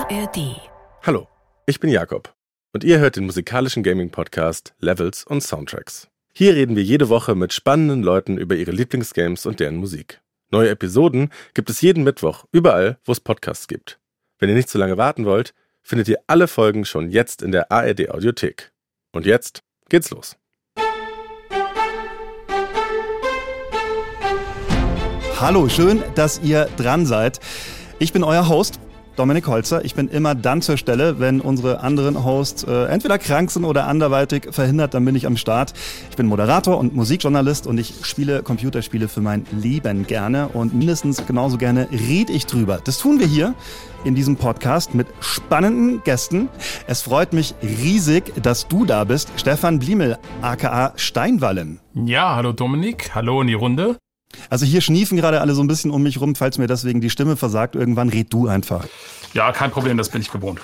ARD. Hallo, ich bin Jakob und ihr hört den musikalischen Gaming-Podcast Levels und Soundtracks. Hier reden wir jede Woche mit spannenden Leuten über ihre Lieblingsgames und deren Musik. Neue Episoden gibt es jeden Mittwoch, überall, wo es Podcasts gibt. Wenn ihr nicht so lange warten wollt, findet ihr alle Folgen schon jetzt in der ARD-Audiothek. Und jetzt geht's los. Hallo, schön, dass ihr dran seid. Ich bin euer Host, Dominik Holzer. Ich bin immer dann zur Stelle, wenn unsere anderen Hosts entweder krank sind oder anderweitig verhindert, dann bin ich am Start. Ich bin Moderator und Musikjournalist und ich spiele Computerspiele für mein Leben gerne und mindestens genauso gerne rede ich drüber. Das tun wir hier in diesem Podcast mit spannenden Gästen. Es freut mich riesig, dass du da bist, Stefan Bliemel, aka Steinwallen. Ja, hallo Dominik, hallo in die Runde. Also hier schniefen gerade alle so ein bisschen um mich rum, falls mir deswegen die Stimme versagt, irgendwann red du einfach. Ja, kein Problem, das bin ich gewohnt.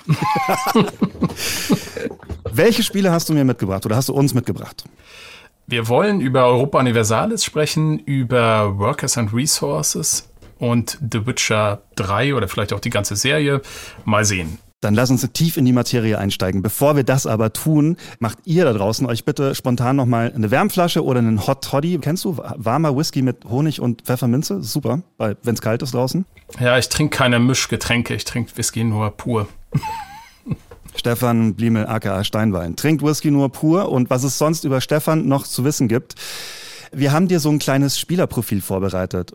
Welche Spiele hast du mir mitgebracht oder hast du uns mitgebracht? Wir wollen über Europa Universalis sprechen, über Workers and Resources und The Witcher 3 oder vielleicht auch die ganze Serie. Mal sehen. Dann lass uns tief in die Materie einsteigen. Bevor wir das aber tun, macht ihr da draußen euch bitte spontan nochmal eine Wärmflasche oder einen Hot Toddy. Kennst du warmer Whisky mit Honig und Pfefferminze? Super, wenn es kalt ist draußen. Ja, ich trinke keine Mischgetränke, ich trinke Whisky nur pur. Stefan Bliemel, aka Steinwallen, trinkt Whisky nur pur. Und was es sonst über Stefan noch zu wissen gibt, wir haben dir so ein kleines Spielerprofil vorbereitet.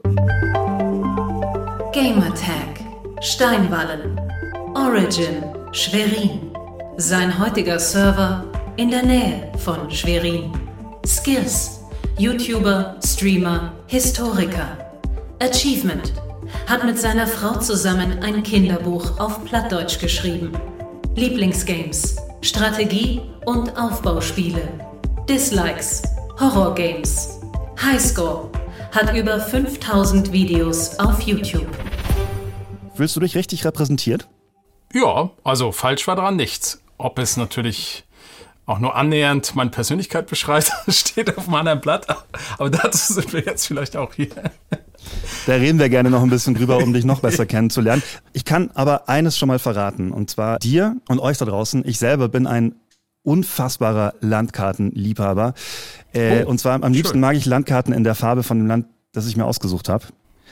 Gamertag Steinwallen. Origin Schwerin. Sein heutiger Server in der Nähe von Schwerin. Skills: YouTuber, Streamer, Historiker. Achievement: hat mit seiner Frau zusammen ein Kinderbuch auf Plattdeutsch geschrieben. Lieblingsgames: Strategie- und Aufbauspiele. Dislikes: Horrorgames. Highscore: hat über 5000 Videos auf YouTube. Fühlst du dich richtig repräsentiert? Ja, also falsch war dran nichts. Ob es natürlich auch nur annähernd meine Persönlichkeit beschreibt, steht auf einem anderen Blatt. Aber dazu sind wir jetzt vielleicht auch hier. Da reden wir gerne noch ein bisschen drüber, um dich noch besser kennenzulernen. Ich kann aber eines schon mal verraten, und zwar dir und euch da draußen. Ich selber bin ein unfassbarer Landkartenliebhaber. Und zwar am liebsten mag ich Landkarten in der Farbe von dem Land, das ich mir ausgesucht habe.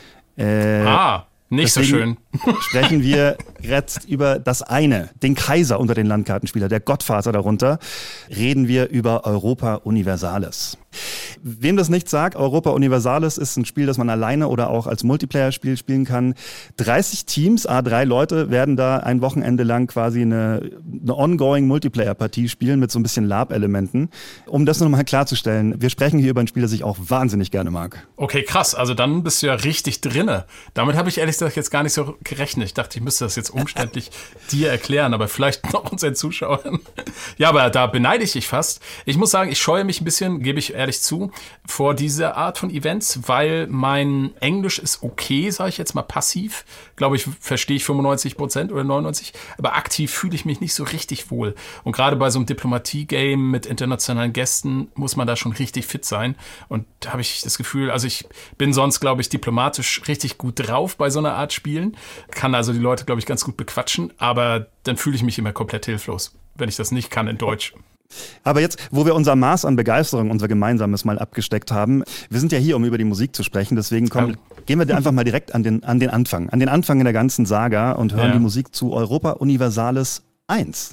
Nicht so schön. Sprechen wir jetzt über das eine, den Kaiser unter den Landkartenspielern, der Gottvater darunter, reden wir über Europa Universalis. Wem das nicht sagt, Europa Universalis ist ein Spiel, das man alleine oder auch als Multiplayer-Spiel spielen kann. 30 Teams, 3 Leute werden da ein Wochenende lang quasi eine ongoing Multiplayer-Partie spielen mit so ein bisschen Lab-Elementen. Um das nochmal klarzustellen, wir sprechen hier über ein Spiel, das ich auch wahnsinnig gerne mag. Okay, krass. Also dann bist du ja richtig drinne. Damit habe ich ehrlich gesagt jetzt gar nicht so gerechnet. Ich dachte, ich müsste das jetzt umständlich dir erklären, aber vielleicht noch unseren Zuschauern. Ja, aber da beneide ich dich fast. Ich muss sagen, ich scheue mich ein bisschen, gebe ich ehrlich zu, vor dieser Art von Events, weil mein Englisch ist okay, sage ich jetzt mal passiv. Glaube ich, verstehe ich 95% oder 99%, aber aktiv fühle ich mich nicht so richtig wohl. Und gerade bei so einem Diplomatie-Game mit internationalen Gästen muss man da schon richtig fit sein. Und da habe ich das Gefühl, also ich bin sonst, glaube ich, diplomatisch richtig gut drauf bei so einer Art Spielen, kann also die Leute, glaube ich, ganz gut bequatschen, aber dann fühle ich mich immer komplett hilflos, wenn ich das nicht kann in Deutsch. Aber jetzt, wo wir unser Maß an Begeisterung, unser gemeinsames mal abgesteckt haben, wir sind ja hier, um über die Musik zu sprechen, deswegen gehen wir einfach mal direkt an den Anfang in der ganzen Saga und hören die Musik zu Europa Universalis 1.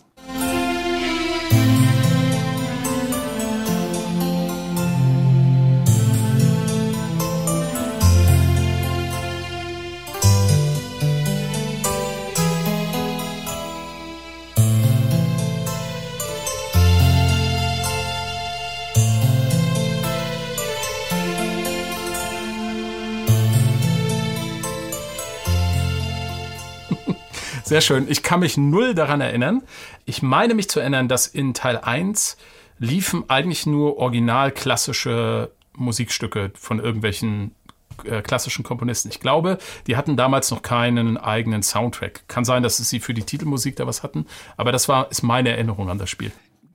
Sehr schön. Ich kann mich null daran erinnern. Ich meine mich zu erinnern, dass in Teil 1 liefen eigentlich nur original klassische Musikstücke von irgendwelchen klassischen Komponisten. Ich glaube, die hatten damals noch keinen eigenen Soundtrack. Kann sein, dass sie für die Titelmusik da was hatten, aber das ist meine Erinnerung an das Spiel.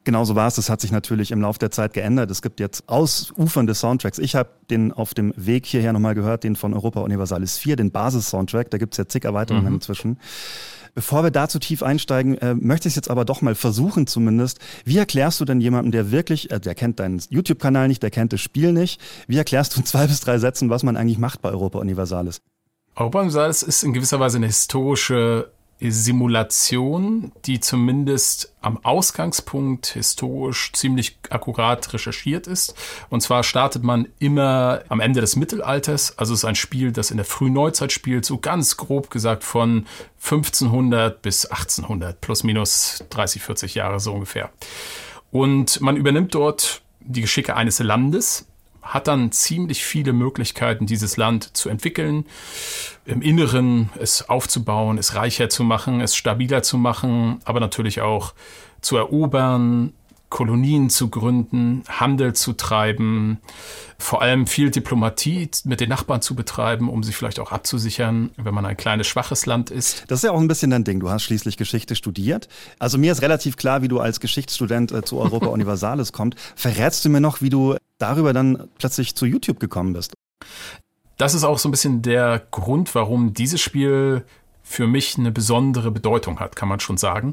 Genauso war es. Das hat sich natürlich im Laufe der Zeit geändert. Es gibt jetzt ausufernde Soundtracks. Ich habe den auf dem Weg hierher nochmal gehört, den von Europa Universalis 4, den Basis-Soundtrack. Da gibt es ja zig Erweiterungen inzwischen. Bevor wir da zu tief einsteigen, möchte ich es jetzt aber doch mal versuchen zumindest. Wie erklärst du denn jemandem, der wirklich, der kennt deinen YouTube-Kanal nicht, der kennt das Spiel nicht, wie erklärst du in 2 bis 3 Sätzen, was man eigentlich macht bei Europa Universalis? Europa Universalis ist in gewisser Weise eine historische Simulation, die zumindest am Ausgangspunkt historisch ziemlich akkurat recherchiert ist. Und zwar startet man immer am Ende des Mittelalters. Also es ist ein Spiel, das in der Frühneuzeit spielt, so ganz grob gesagt von 1500 bis 1800, plus minus 30, 40 Jahre so ungefähr. Und man übernimmt dort die Geschicke eines Landes, hat dann ziemlich viele Möglichkeiten, dieses Land zu entwickeln, im Inneren es aufzubauen, es reicher zu machen, es stabiler zu machen, aber natürlich auch zu erobern, Kolonien zu gründen, Handel zu treiben, vor allem viel Diplomatie mit den Nachbarn zu betreiben, um sich vielleicht auch abzusichern, wenn man ein kleines, schwaches Land ist. Das ist ja auch ein bisschen dein Ding. Du hast schließlich Geschichte studiert. Also mir ist relativ klar, wie du als Geschichtsstudent zu Europa Universalis kommst. Verrätst du mir noch, wie du darüber dann plötzlich zu YouTube gekommen bist? Das ist auch so ein bisschen der Grund, warum dieses Spiel für mich eine besondere Bedeutung hat, kann man schon sagen.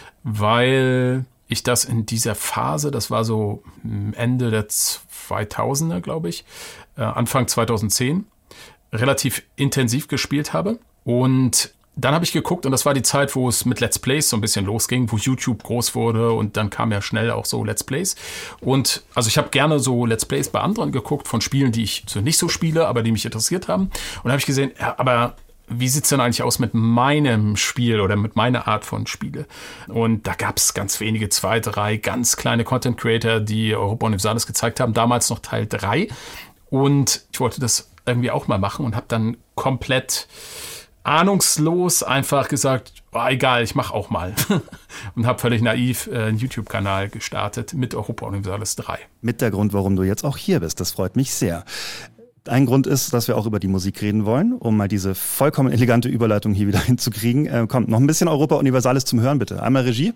Weil ich das in dieser Phase, das war so Ende der 2000er, glaube ich, Anfang 2010, relativ intensiv gespielt habe. Und dann habe ich geguckt und das war die Zeit, wo es mit Let's Plays so ein bisschen losging, wo YouTube groß wurde und dann kam ja schnell auch so Let's Plays. Und also ich habe gerne so Let's Plays bei anderen geguckt von Spielen, die ich so nicht so spiele, aber die mich interessiert haben. Und da habe ich gesehen, ja, aber wie sieht's denn eigentlich aus mit meinem Spiel oder mit meiner Art von Spiele? Und da gab es ganz wenige, 2, 3 ganz kleine Content Creator, die Europa Universalis gezeigt haben, damals noch Teil 3. Und ich wollte das irgendwie auch mal machen und habe dann komplett ahnungslos einfach gesagt, oh, egal, ich mache auch mal. Und habe völlig naiv einen YouTube-Kanal gestartet mit Europa Universalis 3. Mit der Grund, warum du jetzt auch hier bist. Das freut mich sehr. Ein Grund ist, dass wir auch über die Musik reden wollen, um mal diese vollkommen elegante Überleitung hier wieder hinzukriegen. Kommt noch ein bisschen Europa Universalis zum Hören, bitte. Einmal Regie.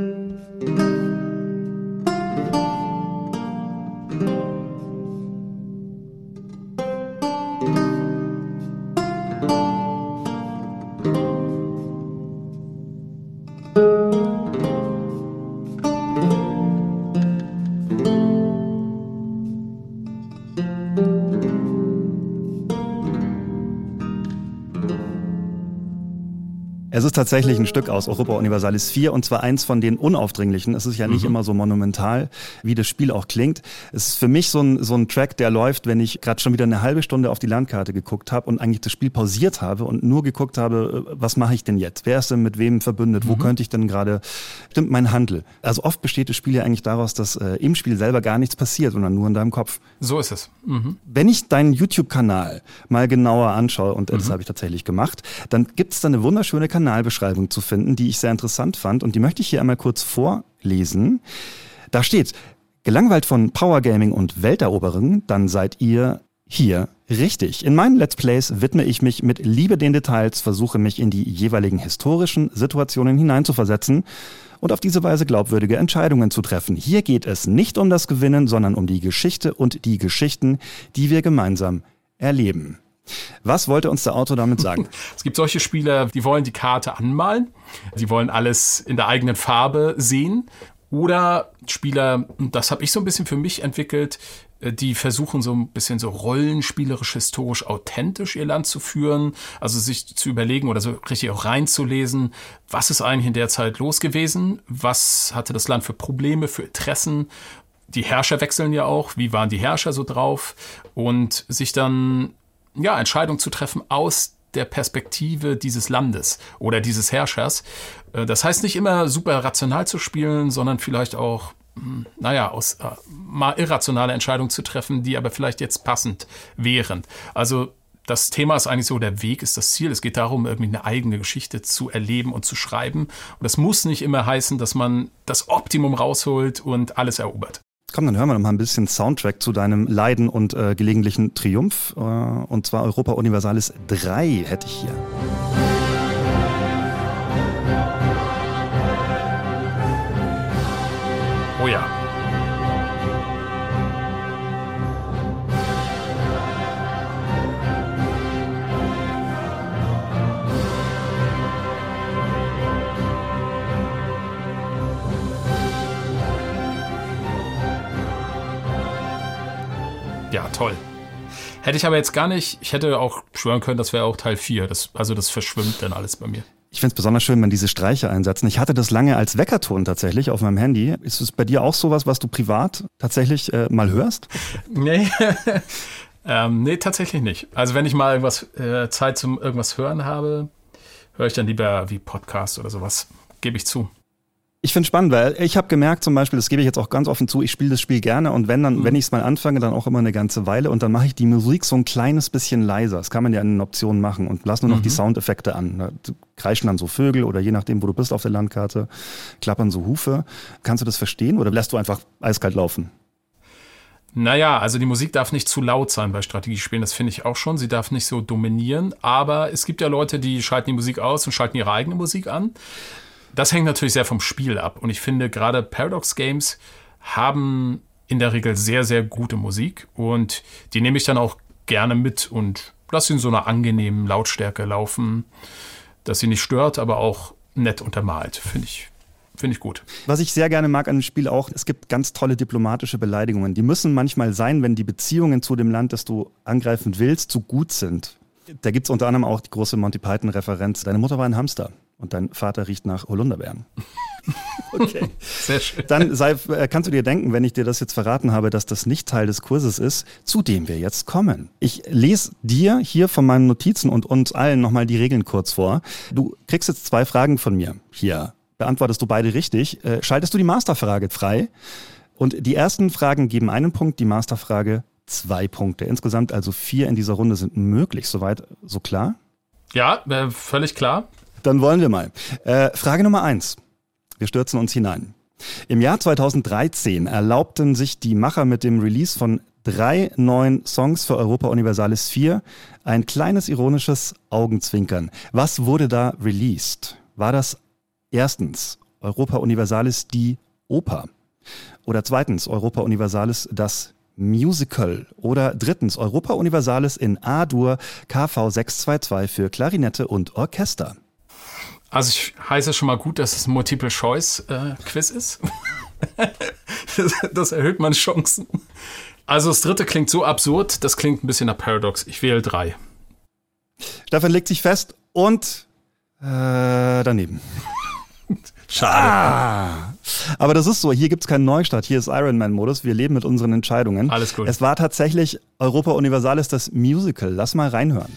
Es ist tatsächlich ein Stück aus Europa Universalis 4 und zwar eins von den unaufdringlichen. Es ist ja nicht immer so monumental, wie das Spiel auch klingt. Es ist für mich so ein Track, der läuft, wenn ich gerade schon wieder eine halbe Stunde auf die Landkarte geguckt habe und eigentlich das Spiel pausiert habe und nur geguckt habe, was mache ich denn jetzt? Wer ist denn mit wem verbündet? Wo könnte ich denn gerade, stimmt mein Handel? Also oft besteht das Spiel ja eigentlich daraus, dass im Spiel selber gar nichts passiert, sondern nur in deinem Kopf. So ist es. Wenn ich deinen YouTube-Kanal mal genauer anschaue, und das habe ich tatsächlich gemacht, dann gibt es da eine wunderschöne Kanalbeschreibung zu finden, die ich sehr interessant fand und die möchte ich hier einmal kurz vorlesen. Da steht, gelangweilt von Power Gaming und Welteroberungen, dann seid ihr hier richtig. In meinen Let's Plays widme ich mich mit Liebe den Details, versuche mich in die jeweiligen historischen Situationen hineinzuversetzen und auf diese Weise glaubwürdige Entscheidungen zu treffen. Hier geht es nicht um das Gewinnen, sondern um die Geschichte und die Geschichten, die wir gemeinsam erleben. Was wollte uns der Autor damit sagen? Es gibt solche Spieler, die wollen die Karte anmalen, die wollen alles in der eigenen Farbe sehen. Oder Spieler, das habe ich so ein bisschen für mich entwickelt, die versuchen so ein bisschen so rollenspielerisch, historisch authentisch ihr Land zu führen. Also sich zu überlegen oder so richtig auch reinzulesen, was ist eigentlich in der Zeit los gewesen? Was hatte das Land für Probleme, für Interessen? Die Herrscher wechseln ja auch. Wie waren die Herrscher so drauf? Und sich dann Entscheidungen zu treffen aus der Perspektive dieses Landes oder dieses Herrschers. Das heißt nicht immer super rational zu spielen, sondern vielleicht auch, mal irrationale Entscheidungen zu treffen, die aber vielleicht jetzt passend wären. Also das Thema ist eigentlich so, der Weg ist das Ziel. Es geht darum, irgendwie eine eigene Geschichte zu erleben und zu schreiben. Und das muss nicht immer heißen, dass man das Optimum rausholt und alles erobert. Komm, dann hören wir noch mal ein bisschen Soundtrack zu deinem Leiden und gelegentlichen Triumph. Und zwar Europa Universalis 3 hätte ich hier. Oh ja. Ja, toll. Hätte ich aber jetzt gar nicht, ich hätte auch schwören können, das wäre auch Teil 4. Das verschwimmt dann alles bei mir. Ich finde es besonders schön, wenn diese Streicher einsetzen. Ich hatte das lange als Weckerton tatsächlich auf meinem Handy. Ist es bei dir auch sowas, was du privat tatsächlich mal hörst? Nee. Nee, tatsächlich nicht. Also wenn ich mal Zeit zum irgendwas hören habe, höre ich dann lieber wie Podcast oder sowas, gebe ich zu. Ich finde es spannend, weil ich habe gemerkt zum Beispiel, das gebe ich jetzt auch ganz offen zu, ich spiele das Spiel gerne und wenn ich es mal anfange, dann auch immer eine ganze Weile und dann mache ich die Musik so ein kleines bisschen leiser. Das kann man ja in den Optionen machen und lass nur noch die Soundeffekte an. Da kreischen dann so Vögel oder je nachdem, wo du bist auf der Landkarte, klappern so Hufe. Kannst du das verstehen oder lässt du einfach eiskalt laufen? Naja, also die Musik darf nicht zu laut sein bei Strategiespielen, das finde ich auch schon. Sie darf nicht so dominieren, aber es gibt ja Leute, die schalten die Musik aus und schalten ihre eigene Musik an. Das hängt natürlich sehr vom Spiel ab. Und ich finde, gerade Paradox Games haben in der Regel sehr, sehr gute Musik. Und die nehme ich dann auch gerne mit und lasse sie in so einer angenehmen Lautstärke laufen, dass sie nicht stört, aber auch nett untermalt. Finde ich gut. Was ich sehr gerne mag an dem Spiel auch, es gibt ganz tolle diplomatische Beleidigungen. Die müssen manchmal sein, wenn die Beziehungen zu dem Land, das du angreifen willst, so gut sind. Da gibt es unter anderem auch die große Monty Python-Referenz. Deine Mutter war ein Hamster. Und dein Vater riecht nach Holunderbeeren. Okay. Sehr schön. Dann kannst du dir denken, wenn ich dir das jetzt verraten habe, dass das nicht Teil des Kurses ist, zu dem wir jetzt kommen. Ich lese dir hier von meinen Notizen und uns allen nochmal die Regeln kurz vor. Du kriegst jetzt 2 Fragen von mir. Hier beantwortest du beide richtig. Schaltest du die Masterfrage frei. Und die ersten Fragen geben 1 Punkt, die Masterfrage 2 Punkte. Insgesamt also 4 in dieser Runde sind möglich. Soweit, so klar? Ja, völlig klar. Dann wollen wir mal. Frage Nummer 1. Wir stürzen uns hinein. Im Jahr 2013 erlaubten sich die Macher mit dem Release von 3 neuen Songs für Europa Universalis 4 ein kleines ironisches Augenzwinkern. Was wurde da released? War das erstens Europa Universalis die Oper? Oder zweitens Europa Universalis das Musical? Oder drittens Europa Universalis in A-Dur KV 622 für Klarinette und Orchester? Also ich heiße schon mal gut, dass es ein Multiple-Choice-Quiz ist. Das erhöht meine Chancen. Also das dritte klingt so absurd, das klingt ein bisschen nach Paradox. Ich wähle 3. Stefan legt sich fest und daneben. Schade. Aber das ist so, hier gibt es keinen Neustart, hier ist Ironman-Modus, wir leben mit unseren Entscheidungen. Alles gut. Es war tatsächlich Europa Universalis das Musical. Lass mal reinhören.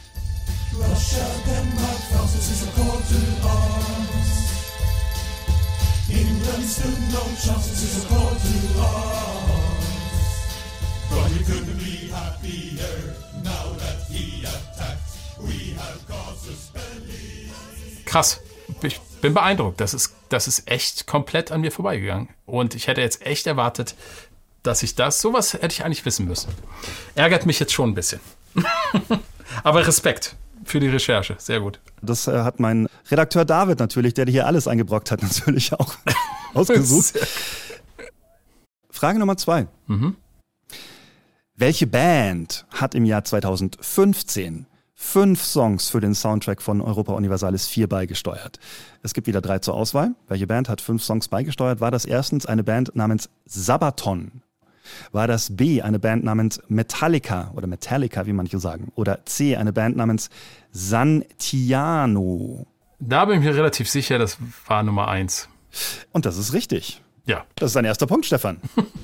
Krass. Ich bin beeindruckt. Das ist echt komplett an mir vorbeigegangen. Und ich hätte jetzt echt erwartet, dass sowas hätte ich eigentlich wissen müssen. Ärgert mich jetzt schon ein bisschen. Aber Respekt für die Recherche. Sehr gut. Das hat mein Redakteur David natürlich, der dir hier alles eingebrockt hat, natürlich auch ausgesucht. Frage Nummer 2. Welche Band hat im Jahr 2015 5 Songs für den Soundtrack von Europa Universalis 4 beigesteuert? Es gibt wieder 3 zur Auswahl. Welche Band hat 5 Songs beigesteuert? War das erstens eine Band namens Sabaton? War das B, eine Band namens Metallica oder Metallica, wie manche sagen? Oder C, eine Band namens Santiano? Da bin ich mir relativ sicher, das war Nummer 1. Und das ist richtig. Ja. Das ist dein erster Punkt, Stefan.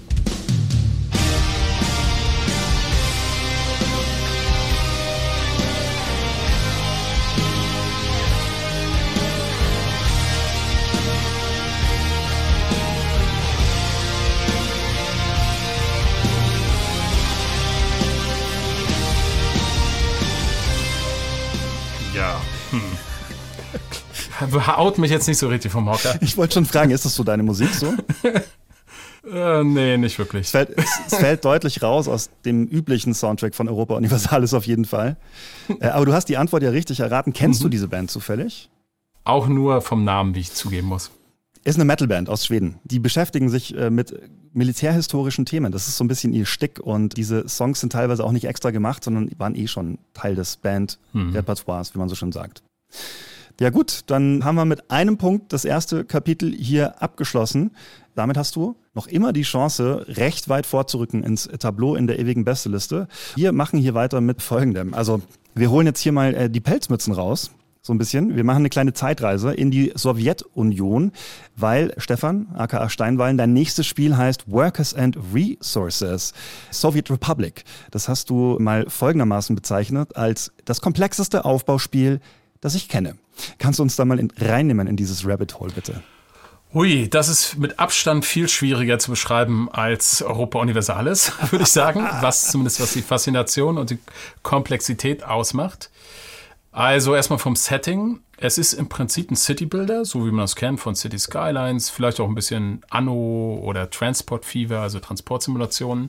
Haut mich jetzt nicht so richtig vom Hocker. Ich wollte schon fragen, ist das so deine Musik so? Nee, nicht wirklich. Es fällt deutlich raus aus dem üblichen Soundtrack von Europa Universalis auf jeden Fall. Aber du hast die Antwort ja richtig erraten. Kennst du diese Band zufällig? Auch nur vom Namen, wie ich zugeben muss. Ist eine Metalband aus Schweden. Die beschäftigen sich mit militärhistorischen Themen. Das ist so ein bisschen ihr Stick und diese Songs sind teilweise auch nicht extra gemacht, sondern waren schon Teil des Band-Repertoires, wie man so schön sagt. Ja gut, dann haben wir mit einem Punkt das erste Kapitel hier abgeschlossen. Damit hast du noch immer die Chance, recht weit vorzurücken ins Tableau in der ewigen Besteliste. Wir machen hier weiter mit Folgendem. Also wir holen jetzt hier mal die Pelzmützen raus. So ein bisschen. Wir machen eine kleine Zeitreise in die Sowjetunion, weil, Stefan, aka Steinwallen, dein nächstes Spiel heißt Workers and Resources, Soviet Republic. Das hast du mal folgendermaßen bezeichnet als das komplexeste Aufbauspiel, das ich kenne. Kannst du uns da mal reinnehmen in dieses Rabbit Hole, bitte? Hui, das ist mit Abstand viel schwieriger zu beschreiben als Europa Universalis, würde ich sagen, was die Faszination und die Komplexität ausmacht. Also erstmal vom Setting. Es ist im Prinzip ein City-Builder, so wie man das kennt von City Skylines, vielleicht auch ein bisschen Anno oder Transport Fever, also Transportsimulationen.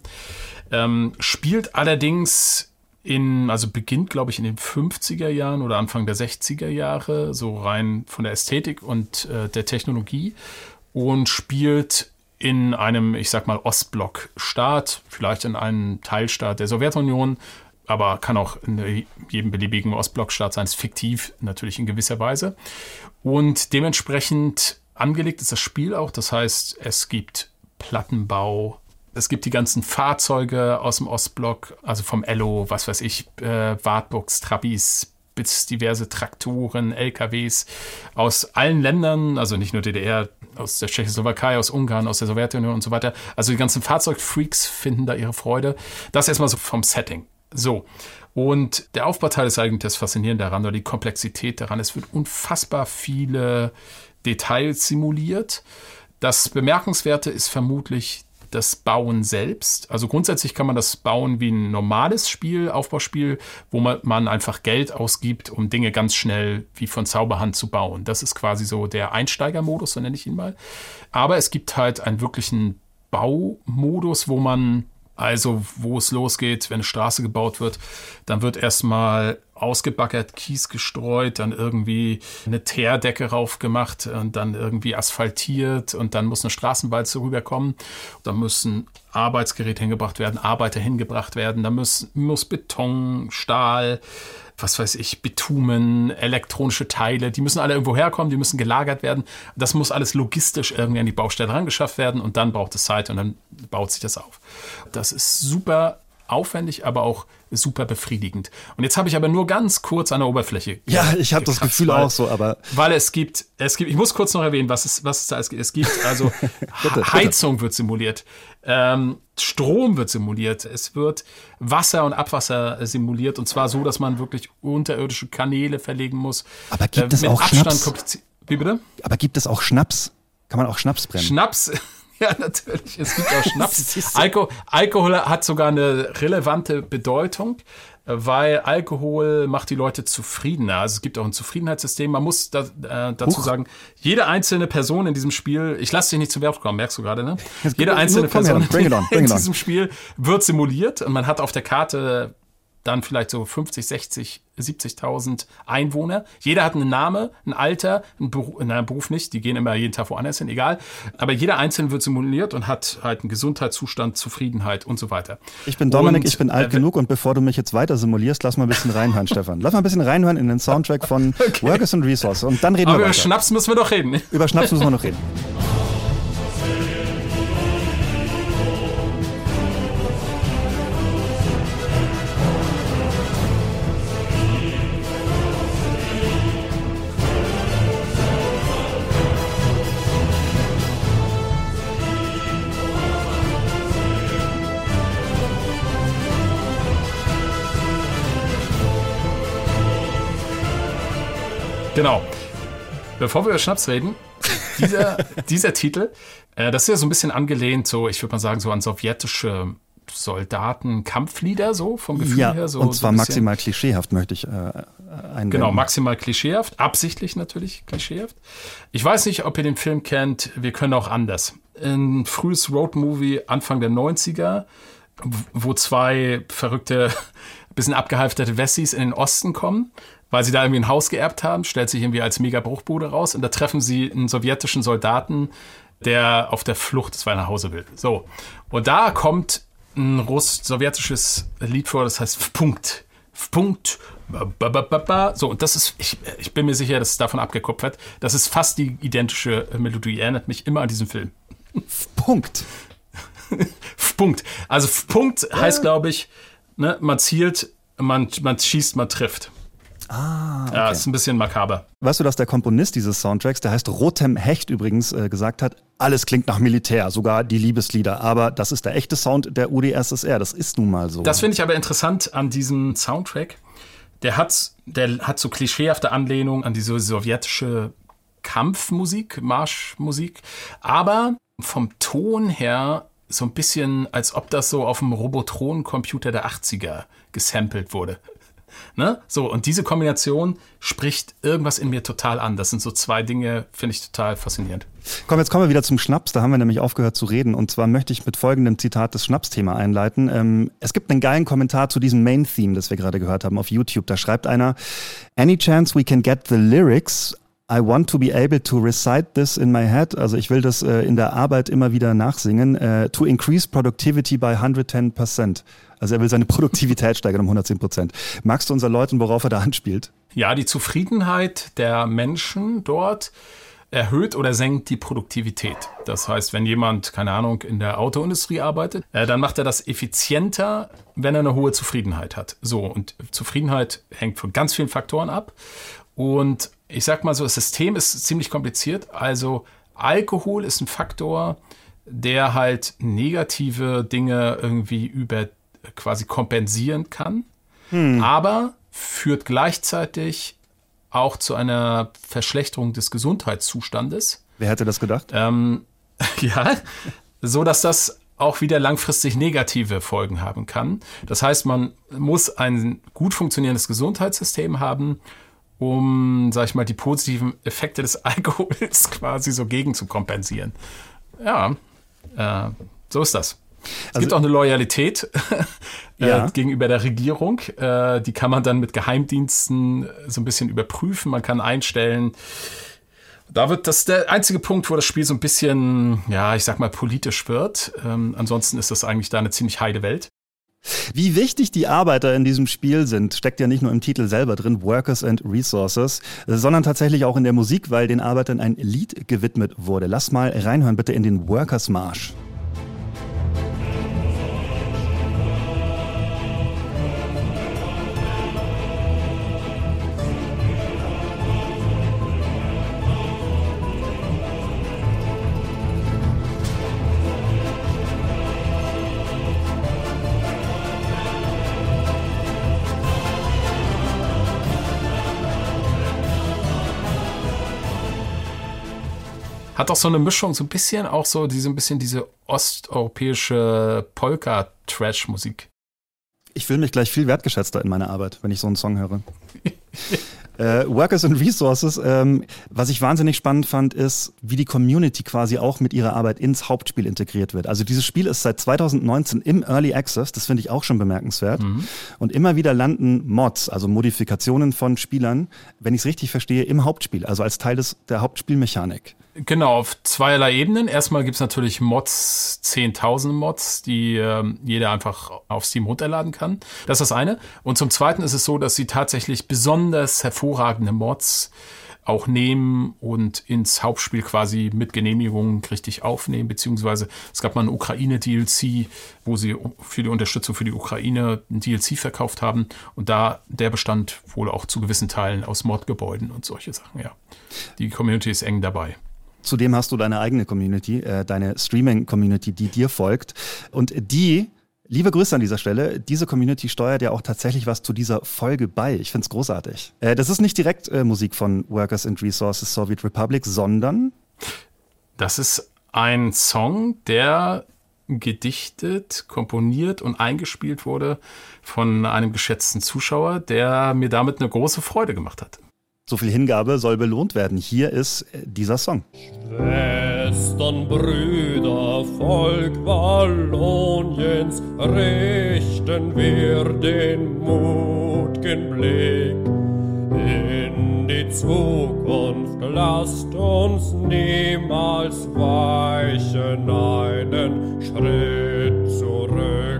Spielt allerdings beginnt, glaube ich, in den 50er Jahren oder Anfang der 60er Jahre, so rein von der Ästhetik und der Technologie, und spielt in einem, ich sag mal, Ostblock-Staat, vielleicht in einem Teilstaat der Sowjetunion, aber kann auch in jedem beliebigen Ostblockstaat sein, ist fiktiv natürlich in gewisser Weise. Und dementsprechend angelegt ist das Spiel auch, das heißt, es gibt Plattenbau, es gibt die ganzen Fahrzeuge aus dem Ostblock, also vom Ello, was weiß ich, Wartburgs, Trabis, bis diverse Traktoren, LKWs aus allen Ländern, also nicht nur DDR, aus der Tschechoslowakei, aus Ungarn, aus der Sowjetunion und so weiter. Also die ganzen Fahrzeugfreaks finden da ihre Freude. Das erstmal so vom Setting. So, und der Aufbauteil ist eigentlich das Faszinierende daran, oder die Komplexität daran. Es wird unfassbar viele Details simuliert. Das Bemerkenswerte ist vermutlich das Bauen selbst. Also grundsätzlich kann man das bauen wie ein normales Spiel, Aufbauspiel, wo man einfach Geld ausgibt, um Dinge ganz schnell wie von Zauberhand zu bauen. Das ist quasi so der Einsteigermodus, so nenne ich ihn mal. Aber es gibt halt einen wirklichen Baumodus, wo es losgeht, wenn eine Straße gebaut wird, dann wird erstmal ausgebaggert, Kies gestreut, dann irgendwie eine Teerdecke rauf gemacht und dann irgendwie asphaltiert und dann muss eine Straßenwalze rüberkommen. Dann müssen Arbeitsgeräte hingebracht werden, Arbeiter hingebracht werden, dann muss Beton, Stahl, was weiß ich, Bitumen, elektronische Teile, die müssen alle irgendwo herkommen, die müssen gelagert werden. Das muss alles logistisch irgendwie an die Baustelle rangeschafft werden und dann braucht es Zeit und dann baut sich das auf. Das ist super aufwendig, aber auch super befriedigend. Und jetzt habe ich aber nur ganz kurz an der Oberfläche. Ja, ich habe das Gefühl auch so, aber... Weil es gibt, ich muss kurz noch erwähnen, was es da alles gibt. Es gibt also Heizung wird simuliert, Strom wird simuliert, es wird Wasser und Abwasser simuliert und zwar so, dass man wirklich unterirdische Kanäle verlegen muss. Aber gibt es auch Schnaps? Wie bitte? Aber gibt es auch Schnaps? Kann man auch Schnaps brennen? Schnaps... Ja, natürlich. Es gibt auch Schnaps. Alkohol hat sogar eine relevante Bedeutung, weil Alkohol macht die Leute zufriedener. Also es gibt auch ein Zufriedenheitssystem. Man muss dazu sagen, jede einzelne Person in diesem Spiel, ich lasse dich nicht zu Wort kommen, merkst du gerade, ne? Jede einzelne Person in diesem Spiel wird simuliert und man hat auf der Karte dann vielleicht so 50, 60, 70.000 Einwohner. Jeder hat einen Namen, ein Alter, einen Beruf nicht, die gehen immer jeden Tag woanders hin, egal. Aber jeder Einzelne wird simuliert und hat halt einen Gesundheitszustand, Zufriedenheit und so weiter. Ich bin Dominik, ich bin alt genug und bevor du mich jetzt weiter simulierst, lass mal ein bisschen reinhören, Stefan. Lass mal ein bisschen reinhören in den Soundtrack von Workers and Resources und dann reden wir weiter. Über Schnaps müssen wir doch reden. Über Schnaps müssen wir noch reden. Genau. Bevor wir über Schnaps reden, dieser Titel, das ist ja so ein bisschen angelehnt, so ich würde mal sagen, so an sowjetische Soldaten-Kampflieder, so vom Gefühl her. So, und zwar so maximal klischeehaft, möchte ich einwenden. Genau, maximal klischeehaft, absichtlich natürlich klischeehaft. Ich weiß nicht, ob ihr den Film kennt, Wir können auch anders. Ein frühes Roadmovie Anfang der 90er, wo zwei verrückte, bisschen abgehalfterte Wessis in den Osten kommen, weil sie da irgendwie ein Haus geerbt haben, stellt sich irgendwie als Mega-Bruchbude raus und da treffen sie einen sowjetischen Soldaten, der auf der Flucht ist, weil er nach Hause will. So. Und da kommt ein sowjetisches Lied vor, das heißt Punkt. Punkt. So, und das ist, ich bin mir sicher, dass es davon abgekupfert. Das ist fast die identische Melodie, erinnert mich immer an diesen Film. Punkt. Punkt. Also Punkt heißt, glaube ich, ne, man zielt, man schießt, man trifft. Okay. Ja, ist ein bisschen makaber. Weißt du, dass der Komponist dieses Soundtracks, der heißt Rotem Hecht übrigens, gesagt hat, alles klingt nach Militär, sogar die Liebeslieder, aber das ist der echte Sound der UdSSR, das ist nun mal so. Das finde ich aber interessant an diesem Soundtrack. Der hat so klischeehafte Anlehnung an diese sowjetische Kampfmusik, Marschmusik, aber vom Ton her so ein bisschen, als ob das so auf dem Robotron-Computer der 80er gesampelt wurde. Ne? So, und diese Kombination spricht irgendwas in mir total an. Das sind so zwei Dinge, finde ich total faszinierend. Komm, jetzt kommen wir wieder zum Schnaps. Da haben wir nämlich aufgehört zu reden. Und zwar möchte ich mit folgendem Zitat das Schnapsthema einleiten. Es gibt einen geilen Kommentar zu diesem Main-Theme, das wir gerade gehört haben auf YouTube. Da schreibt einer, "Any chance we can get the lyrics? I want to be able to recite this in my head." Also ich will das in der Arbeit immer wieder nachsingen. "To increase productivity by 110%. Also er will seine Produktivität steigern um 110%. Magst du uns erläutern, worauf er da anspielt? Ja, die Zufriedenheit der Menschen dort erhöht oder senkt die Produktivität. Das heißt, wenn jemand, keine Ahnung, in der Autoindustrie arbeitet, dann macht er das effizienter, wenn er eine hohe Zufriedenheit hat. So, und Zufriedenheit hängt von ganz vielen Faktoren ab. Und ich sag mal so, das System ist ziemlich kompliziert. Also Alkohol ist ein Faktor, der halt negative Dinge irgendwie quasi kompensieren kann, aber führt gleichzeitig auch zu einer Verschlechterung des Gesundheitszustandes. Wer hätte das gedacht? Ja, so dass das auch wieder langfristig negative Folgen haben kann. Das heißt, man muss ein gut funktionierendes Gesundheitssystem haben, um, sag ich mal, die positiven Effekte des Alkohols quasi so gegen zu kompensieren. Ja, so ist das. Es gibt auch eine Loyalität gegenüber der Regierung. Die kann man dann mit Geheimdiensten so ein bisschen überprüfen. Man kann einstellen. Das ist der einzige Punkt, wo das Spiel so ein bisschen, ja, ich sag mal, politisch wird. Ansonsten ist das eigentlich da eine ziemlich heile Welt. Wie wichtig die Arbeiter in diesem Spiel sind, steckt ja nicht nur im Titel selber drin, Workers and Resources, sondern tatsächlich auch in der Musik, weil den Arbeitern ein Lied gewidmet wurde. Lass mal reinhören bitte in den Workers Marsch. Hat auch so eine Mischung, so ein bisschen auch so diese osteuropäische Polka-Trash-Musik. Ich fühle mich gleich viel wertgeschätzter in meiner Arbeit, wenn ich so einen Song höre. Workers and Resources, was ich wahnsinnig spannend fand, ist, wie die Community quasi auch mit ihrer Arbeit ins Hauptspiel integriert wird. Also dieses Spiel ist seit 2019 im Early Access, das finde ich auch schon bemerkenswert. Und immer wieder landen Mods, also Modifikationen von Spielern, wenn ich es richtig verstehe, im Hauptspiel, also als Teil der Hauptspielmechanik. Genau, auf zweierlei Ebenen. Erstmal gibt's natürlich Mods, 10.000 Mods, die jeder einfach auf Steam runterladen kann. Das ist das eine. Und zum Zweiten ist es so, dass sie tatsächlich besonders hervorragende Mods auch nehmen und ins Hauptspiel quasi mit Genehmigungen richtig aufnehmen, beziehungsweise es gab mal ein Ukraine-DLC, wo sie für die Unterstützung für die Ukraine ein DLC verkauft haben und der bestand wohl auch zu gewissen Teilen aus Modgebäuden und solche Sachen, ja. Die Community ist eng dabei. Zudem hast du deine eigene Community, deine Streaming-Community, die dir folgt. Und liebe Grüße an dieser Stelle, diese Community steuert ja auch tatsächlich was zu dieser Folge bei. Ich find's großartig. Das ist nicht direkt Musik von Workers and Resources Soviet Republic, sondern? Das ist ein Song, der gedichtet, komponiert und eingespielt wurde von einem geschätzten Zuschauer, der mir damit eine große Freude gemacht hat. So viel Hingabe soll belohnt werden. Hier ist dieser Song. Schwestern, Brüder, Volk Walloniens, richten wir den mutigen Blick in die Zukunft. Lasst uns niemals weichen einen Schritt zurück.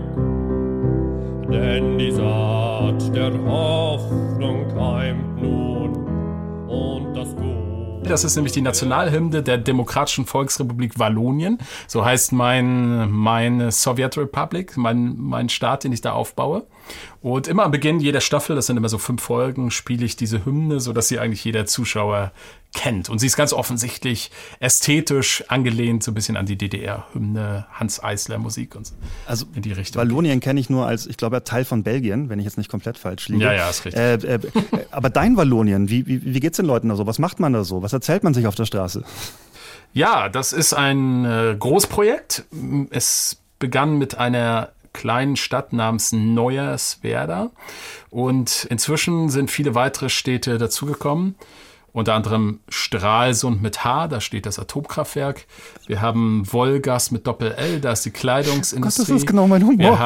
Denn die Saat der Hoffnung keimt nun und das Gute. Das ist nämlich die Nationalhymne der Demokratischen Volksrepublik Wallonien. So heißt meine Sowjetrepublik, mein Staat, den ich da aufbaue. Und immer am Beginn jeder Staffel, das sind immer so 5 Folgen, spiele ich diese Hymne, sodass sie eigentlich jeder Zuschauer kennt. Und sie ist ganz offensichtlich ästhetisch angelehnt, so ein bisschen an die DDR-Hymne, Hanns Eisler Musik und so. Also in die Richtung. Wallonien kenne ich nur als, ich glaube, Teil von Belgien, wenn ich jetzt nicht komplett falsch liege. Ja, ist richtig. Aber dein Wallonien, wie geht's den Leuten da so? Was macht man da so? Was erzählt man sich auf der Straße? Ja, das ist ein Großprojekt. Es begann mit einer kleinen Stadt namens Neuerswerda und inzwischen sind viele weitere Städte dazugekommen, unter anderem Stralsund mit H, da steht das Atomkraftwerk. Wir haben Wolgast mit Doppel-L, da ist die Kleidungsindustrie. Gott, das ist genau mein Humor.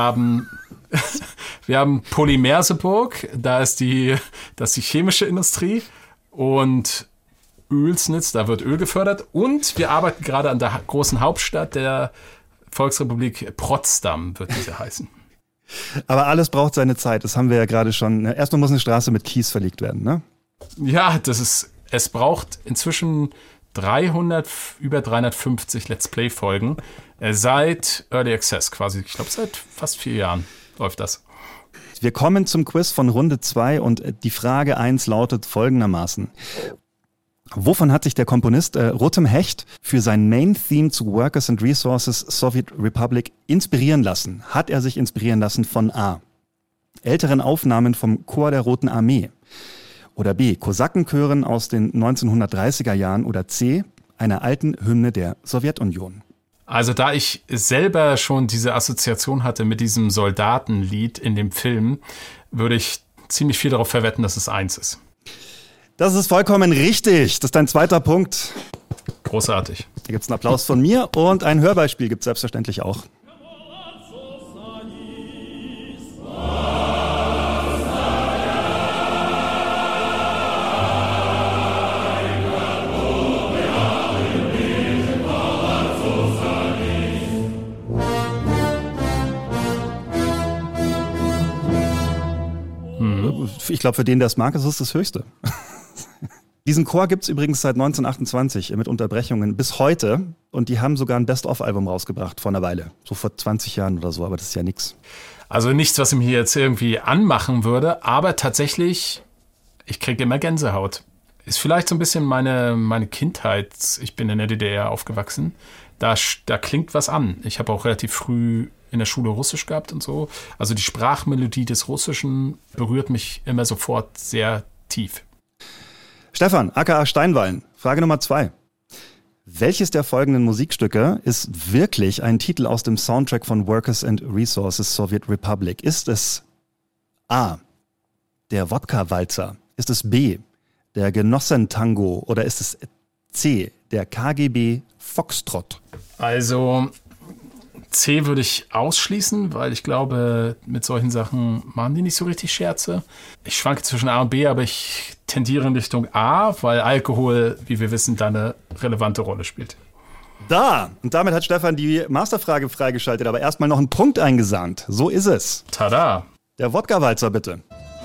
Wir haben Polymerseburg, da ist die chemische Industrie und Oelsnitz, da wird Öl gefördert und wir arbeiten gerade an der großen Hauptstadt der Volksrepublik, Potsdam wird diese heißen. Aber alles braucht seine Zeit, das haben wir ja gerade schon. Erstmal muss eine Straße mit Kies verlegt werden, ne? Ja, es braucht inzwischen über 350 Let's Play-Folgen seit Early Access quasi. Ich glaube, seit fast 4 Jahren läuft das. Wir kommen zum Quiz von Runde 2 und die Frage 1 lautet folgendermaßen. Wovon hat sich der Komponist Rotem Hecht für sein Main-Theme zu Workers and Resources Soviet Republic inspirieren lassen? Hat er sich inspirieren lassen von A. älteren Aufnahmen vom Chor der Roten Armee? Oder B. Kosakenchören aus den 1930er Jahren? Oder C. einer alten Hymne der Sowjetunion? Also da ich selber schon diese Assoziation hatte mit diesem Soldatenlied in dem Film, würde ich ziemlich viel darauf verwetten, dass es 1 ist. Das ist vollkommen richtig. Das ist dein zweiter Punkt. Großartig. Hier gibt es einen Applaus von mir und ein Hörbeispiel gibt es selbstverständlich auch. Ich glaube, für den, der es mag, ist es das Höchste. Diesen Chor gibt es übrigens seit 1928 mit Unterbrechungen bis heute. Und die haben sogar ein Best-of-Album rausgebracht vor einer Weile. So vor 20 Jahren oder so, aber das ist ja nichts. Also nichts, was ich mir jetzt irgendwie anmachen würde. Aber tatsächlich, ich kriege immer Gänsehaut. Ist vielleicht so ein bisschen meine Kindheit. Ich bin in der DDR aufgewachsen. Da klingt was an. Ich habe auch relativ früh in der Schule Russisch gehabt und so. Also die Sprachmelodie des Russischen berührt mich immer sofort sehr tief. Stefan, aka Steinwallen, Frage Nummer 2. Welches der folgenden Musikstücke ist wirklich ein Titel aus dem Soundtrack von Workers and Resources Soviet Republic? Ist es A. der Wodka-Walzer? Ist es B. der Genossentango? Oder ist es C. der KGB Foxtrott? Also C würde ich ausschließen, weil ich glaube, mit solchen Sachen machen die nicht so richtig Scherze. Ich schwanke zwischen A und B, aber ich tendiere in Richtung A, weil Alkohol, wie wir wissen, da eine relevante Rolle spielt. Da! Und damit hat Stefan die Masterfrage freigeschaltet, aber erstmal noch einen Punkt eingesandt. So ist es. Tada! Der Wodka-Walzer, bitte.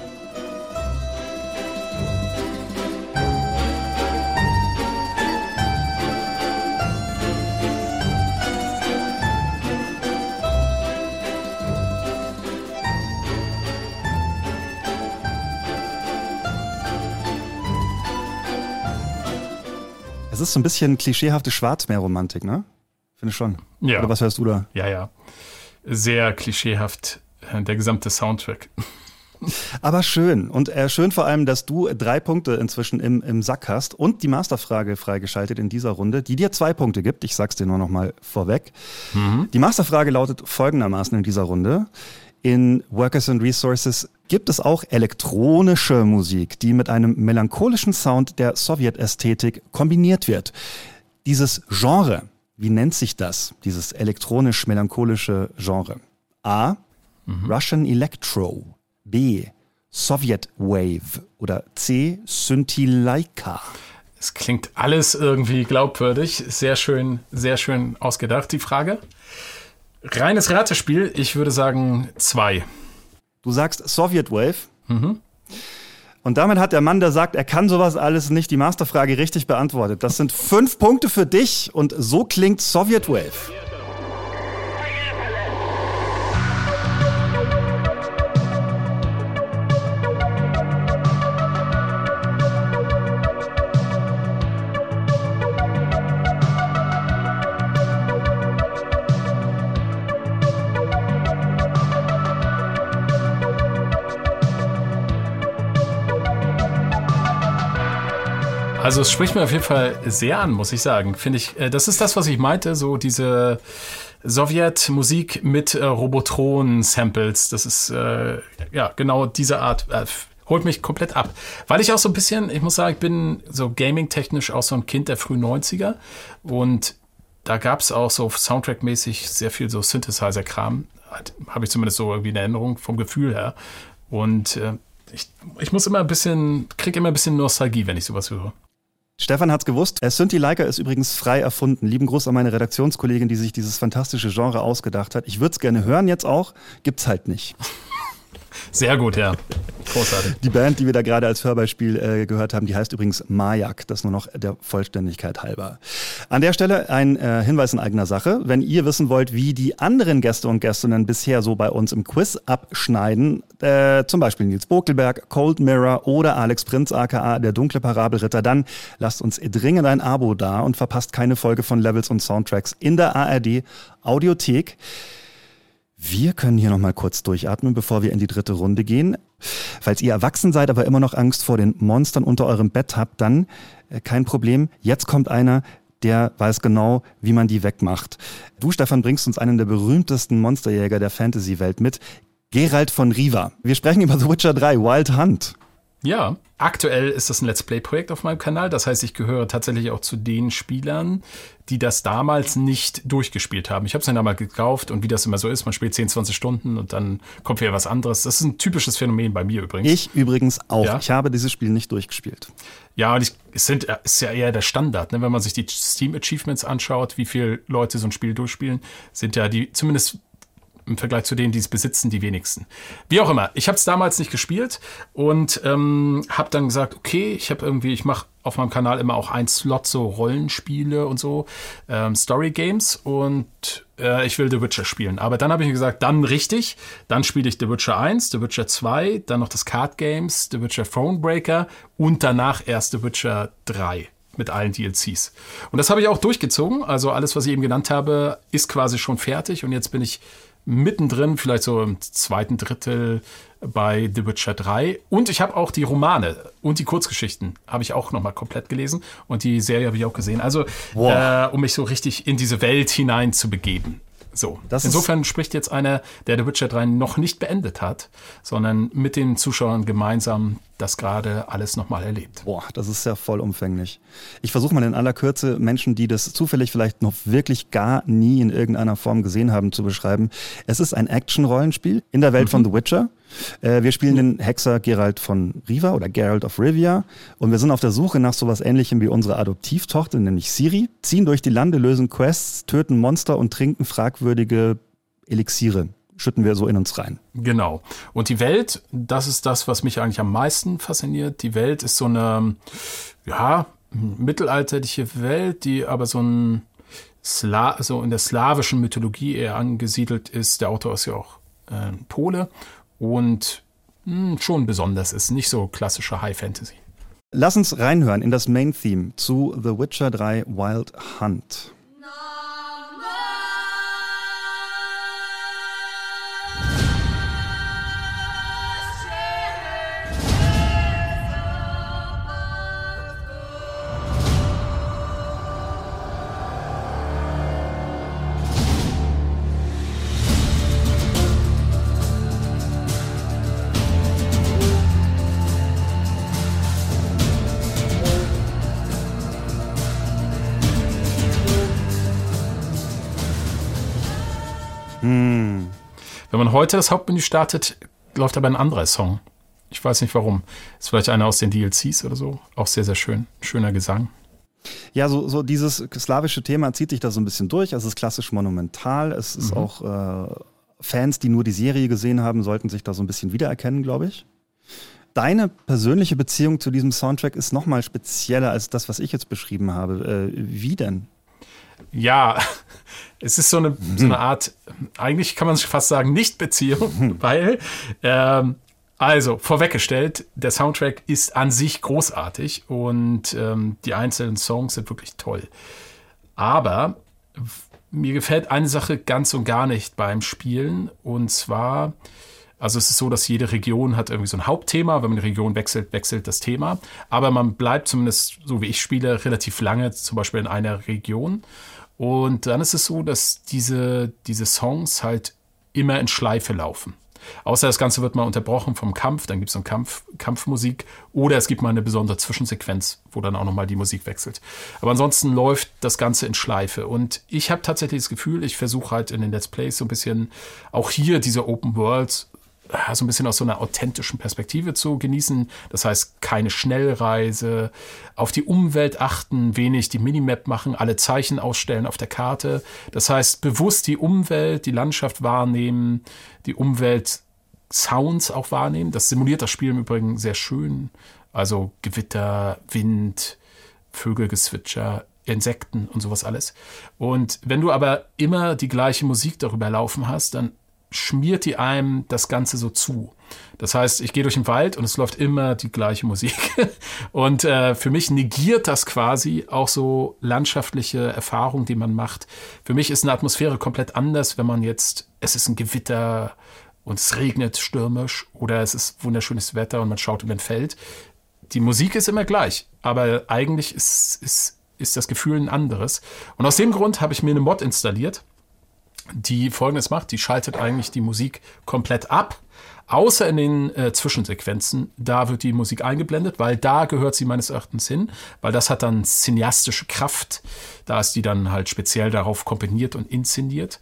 Es ist so ein bisschen klischeehafte Schwarzmeerromantik, ne? Finde ich schon. Ja. Oder was hörst du da? Ja. Sehr klischeehaft, der gesamte Soundtrack. Aber schön. Und schön vor allem, dass du 3 Punkte inzwischen im Sack hast und die Masterfrage freigeschaltet in dieser Runde, die dir 2 Punkte gibt. Ich sag's dir nur noch mal vorweg. Die Masterfrage lautet folgendermaßen in dieser Runde. In Workers and Resources gibt es auch elektronische Musik, die mit einem melancholischen Sound der Sowjetästhetik kombiniert wird. Dieses Genre, wie nennt sich das, dieses elektronisch-melancholische Genre? A. Russian Electro. B. Soviet Wave. Oder C. Synthi-Laika. Es klingt alles irgendwie glaubwürdig. Sehr schön ausgedacht, die Frage. Reines Ratespiel, ich würde sagen 2. Du sagst Soviet Wave. Und damit hat der Mann, der sagt, er kann sowas alles nicht, die Masterfrage richtig beantwortet. Das sind 5 Punkte für dich und so klingt Soviet Wave. Also es spricht mir auf jeden Fall sehr an, muss ich sagen. Finde ich, das ist das, was ich meinte, so diese Sowjetmusik mit Robotron-Samples. Das ist genau diese Art. Holt mich komplett ab. Weil ich auch so ein bisschen, ich muss sagen, ich bin so gaming-technisch auch so ein Kind der frühen 90er. Und da gab es auch so Soundtrack-mäßig sehr viel so Synthesizer-Kram. Habe ich zumindest so irgendwie eine Erinnerung vom Gefühl her. Und ich muss kriege immer ein bisschen Nostalgie, wenn ich sowas höre. Stefan hat's gewusst. Synthi Leica ist übrigens frei erfunden. Lieben Gruß an meine Redaktionskollegin, die sich dieses fantastische Genre ausgedacht hat. Ich würde es gerne hören jetzt auch, gibt's halt nicht. Sehr gut, ja. Großartig. Die Band, die wir da gerade als Hörbeispiel gehört haben, die heißt übrigens Majak. Das nur noch der Vollständigkeit halber. An der Stelle ein Hinweis in eigener Sache. Wenn ihr wissen wollt, wie die anderen Gäste und Gästinnen bisher so bei uns im Quiz abschneiden, zum Beispiel Nils Bokelberg, Cold Mirror oder Alex Prinz aka der dunkle Parabelritter, dann lasst uns dringend ein Abo da und verpasst keine Folge von Levels und Soundtracks in der ARD Audiothek. Wir können hier nochmal kurz durchatmen, bevor wir in die 3. Runde gehen. Falls ihr erwachsen seid, aber immer noch Angst vor den Monstern unter eurem Bett habt, dann kein Problem. Jetzt kommt einer, der weiß genau, wie man die wegmacht. Du, Stefan, bringst uns einen der berühmtesten Monsterjäger der Fantasy-Welt mit, Geralt von Riva. Wir sprechen über The Witcher 3, Wild Hunt. Ja, aktuell ist das ein Let's Play-Projekt auf meinem Kanal. Das heißt, ich gehöre tatsächlich auch zu den Spielern, die das damals nicht durchgespielt haben. Ich habe es dann damals gekauft und wie das immer so ist, man spielt 10, 20 Stunden und dann kommt wieder was anderes. Das ist ein typisches Phänomen bei mir übrigens. Ich übrigens auch. Ja? Ich habe dieses Spiel nicht durchgespielt. Ja, und es ist ja eher der Standard. Ne? Wenn man sich die Steam-Achievements anschaut, wie viele Leute so ein Spiel durchspielen, sind ja die zumindest im Vergleich zu denen, die es besitzen, die wenigsten. Wie auch immer, ich habe es damals nicht gespielt und habe dann gesagt, okay, ich mache auf meinem Kanal immer auch einen Slot so Rollenspiele und so, Story Games und ich will The Witcher spielen. Aber dann habe ich mir gesagt, dann spiele ich The Witcher 1, The Witcher 2, dann noch das Card Games, The Witcher Thronebreaker und danach erst The Witcher 3. Mit allen DLCs. Und das habe ich auch durchgezogen. Also alles, was ich eben genannt habe, ist quasi schon fertig. Und jetzt bin ich mittendrin, vielleicht so im 2. Drittel bei The Witcher 3. Und ich habe auch die Romane und die Kurzgeschichten habe ich auch nochmal komplett gelesen. Und die Serie habe ich auch gesehen. Also, um mich so richtig in diese Welt hinein zu begeben. So. Insofern spricht jetzt einer, der The Witcher 3 noch nicht beendet hat, sondern mit den Zuschauern gemeinsam das gerade alles nochmal erlebt. Boah, das ist ja vollumfänglich. Ich versuche mal in aller Kürze Menschen, die das zufällig vielleicht noch wirklich gar nie in irgendeiner Form gesehen haben, zu beschreiben. Es ist ein Action-Rollenspiel in der Welt von The Witcher. Wir spielen den Hexer Geralt von Riva oder Geralt of Rivia und wir sind auf der Suche nach sowas Ähnlichem wie unsere Adoptivtochter, nämlich Ciri, ziehen durch die Lande, lösen Quests, töten Monster und trinken fragwürdige Elixiere. Schütten wir so in uns rein. Genau. Und die Welt, das ist das, was mich eigentlich am meisten fasziniert. Die Welt ist so eine, mittelalterliche Welt, die aber so in der slawischen Mythologie eher angesiedelt ist. Der Autor ist ja auch Pole und schon besonders ist. Nicht so klassische High Fantasy. Lass uns reinhören in das Main Theme zu The Witcher 3 Wild Hunt. Wenn man heute das Hauptmenü startet, läuft aber ein anderer Song. Ich weiß nicht warum. Ist vielleicht einer aus den DLCs oder so. Auch sehr, sehr schön. Schöner Gesang. Ja, so dieses slawische Thema zieht sich da so ein bisschen durch. Es ist klassisch monumental. Es ist auch Fans, die nur die Serie gesehen haben, sollten sich da so ein bisschen wiedererkennen, glaube ich. Deine persönliche Beziehung zu diesem Soundtrack ist nochmal spezieller als das, was ich jetzt beschrieben habe. Wie denn? Ja, es ist so eine Art, eigentlich kann man fast sagen, Nicht-Beziehung, weil, also vorweggestellt, der Soundtrack ist an sich großartig und die einzelnen Songs sind wirklich toll. Aber mir gefällt eine Sache ganz und gar nicht beim Spielen, und zwar, also es ist so, dass jede Region hat irgendwie so ein Hauptthema. Wenn man die Region wechselt, wechselt das Thema. Aber man bleibt zumindest, so wie ich spiele, relativ lange zum Beispiel in einer Region. Und dann ist es so, dass diese Songs halt immer in Schleife laufen. Außer das Ganze wird mal unterbrochen vom Kampf, dann gibt es so eine Kampfmusik, oder es gibt mal eine besondere Zwischensequenz, wo dann auch nochmal die Musik wechselt. Aber ansonsten läuft das Ganze in Schleife. Und ich habe tatsächlich das Gefühl, ich versuche halt in den Let's Plays so ein bisschen auch hier diese Open Worlds so ein bisschen aus so einer authentischen Perspektive zu genießen. Das heißt, keine Schnellreise, auf die Umwelt achten, wenig die Minimap machen, alle Zeichen ausstellen auf der Karte. Das heißt, bewusst die Umwelt, die Landschaft wahrnehmen, die Umwelt-Sounds auch wahrnehmen. Das simuliert das Spiel im Übrigen sehr schön. Also Gewitter, Wind, Vögelgezwitscher, Insekten und sowas alles. Und wenn du aber immer die gleiche Musik darüber laufen hast, dann schmiert die einem das Ganze so zu. Das heißt, ich gehe durch den Wald und es läuft immer die gleiche Musik. Und für mich negiert das quasi auch so landschaftliche Erfahrungen, die man macht. Für mich ist eine Atmosphäre komplett anders, wenn man jetzt, es ist ein Gewitter und es regnet stürmisch oder es ist wunderschönes Wetter und man schaut über ein Feld. Die Musik ist immer gleich, aber eigentlich ist das Gefühl ein anderes. Und aus dem Grund habe ich mir eine Mod installiert, die Folgendes macht: Die schaltet eigentlich die Musik komplett ab, außer in den Zwischensequenzen. Da wird die Musik eingeblendet, weil da gehört sie meines Erachtens hin, weil das hat dann cineastische Kraft. Da ist die dann halt speziell darauf komponiert und inszeniert.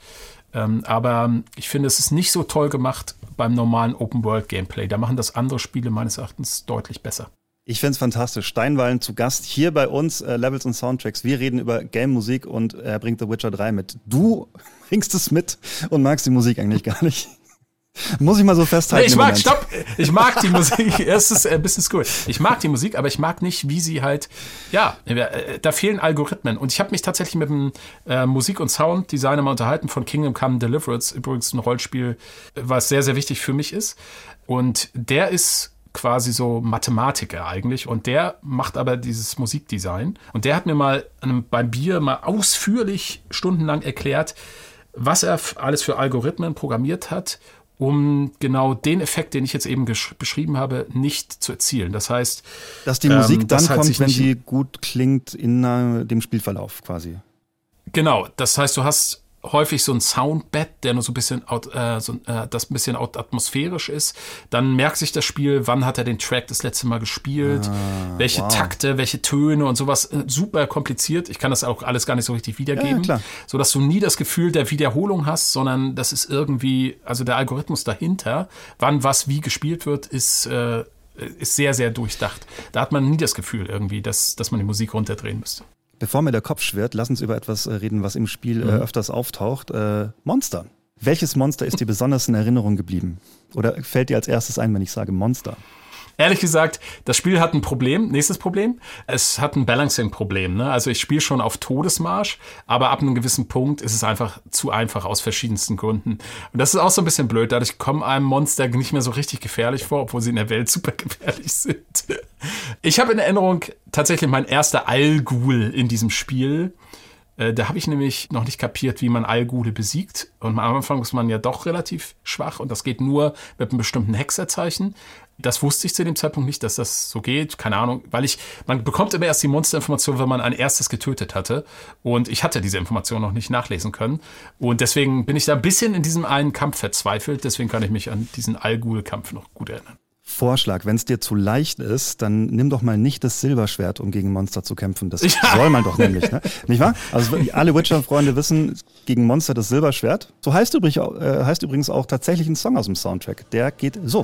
Aber ich finde, es ist nicht so toll gemacht beim normalen Open-World-Gameplay. Da machen das andere Spiele meines Erachtens deutlich besser. Ich finde es fantastisch. Steinwallen zu Gast hier bei uns, Levels und Soundtracks. Wir reden über Game-Musik und er bringt The Witcher 3 mit. Du bringst es mit und magst die Musik eigentlich gar nicht. Muss ich mal so festhalten. Nee, ich mag die Musik. Es ist ein bisschen cool. Ich mag die Musik, aber ich mag nicht, wie sie halt, ja, da fehlen Algorithmen. Und ich habe mich tatsächlich mit einem Musik- und Sounddesigner mal unterhalten von Kingdom Come Deliverance, übrigens ein Rollenspiel, was sehr, sehr wichtig für mich ist. Und der ist quasi so Mathematiker eigentlich, und der macht aber dieses Musikdesign. Und der hat mir mal beim Bier mal ausführlich stundenlang erklärt, was er alles für Algorithmen programmiert hat, um genau den Effekt, den ich jetzt eben beschrieben habe, nicht zu erzielen. Das heißt, dass die Musik dann kommt, wenn sie gut klingt in dem Spielverlauf quasi. Genau, das heißt, du hast häufig so ein Soundbed, der nur so ein bisschen das ein bisschen atmosphärisch ist. Dann merkt sich das Spiel, wann hat er den Track das letzte Mal gespielt, welche Takte, welche Töne und sowas. Super kompliziert. Ich kann das auch alles gar nicht so richtig wiedergeben, so dass du nie das Gefühl der Wiederholung hast, sondern das ist irgendwie, also der Algorithmus dahinter, wann was wie gespielt wird, ist sehr, sehr durchdacht. Da hat man nie das Gefühl irgendwie, dass man die Musik runterdrehen müsste. Bevor mir der Kopf schwirrt, lass uns über etwas reden, was im Spiel öfters auftaucht. Monster. Welches Monster ist dir besonders in Erinnerung geblieben? Oder fällt dir als erstes ein, wenn ich sage Monster? Ehrlich gesagt, das Spiel hat ein Problem. Nächstes Problem. Es hat ein Balancing-Problem. Ne? Also ich spiele schon auf Todesmarsch, aber ab einem gewissen Punkt ist es einfach zu einfach aus verschiedensten Gründen. Und das ist auch so ein bisschen blöd. Dadurch kommen einem Monster nicht mehr so richtig gefährlich vor, obwohl sie in der Welt super gefährlich sind. Ich habe in Erinnerung tatsächlich mein erster Al-Ghul in diesem Spiel. Da habe ich nämlich noch nicht kapiert, wie man Al-Ghule besiegt. Und am Anfang ist man ja doch relativ schwach und das geht nur mit einem bestimmten Hexerzeichen. Das wusste ich zu dem Zeitpunkt nicht, dass das so geht. Keine Ahnung, weil man bekommt immer erst die Monsterinformation, wenn man ein erstes getötet hatte. Und ich hatte diese Information noch nicht nachlesen können. Und deswegen bin ich da ein bisschen in diesem einen Kampf verzweifelt. Deswegen kann ich mich an diesen Al-Ghul-Kampf noch gut erinnern. Vorschlag, wenn es dir zu leicht ist, dann nimm doch mal nicht das Silberschwert, um gegen Monster zu kämpfen. Das soll man doch nämlich, ne? Nicht wahr? Also alle Witcher-Freunde wissen, gegen Monster das Silberschwert. So heißt übrigens auch tatsächlich ein Song aus dem Soundtrack. Der geht so.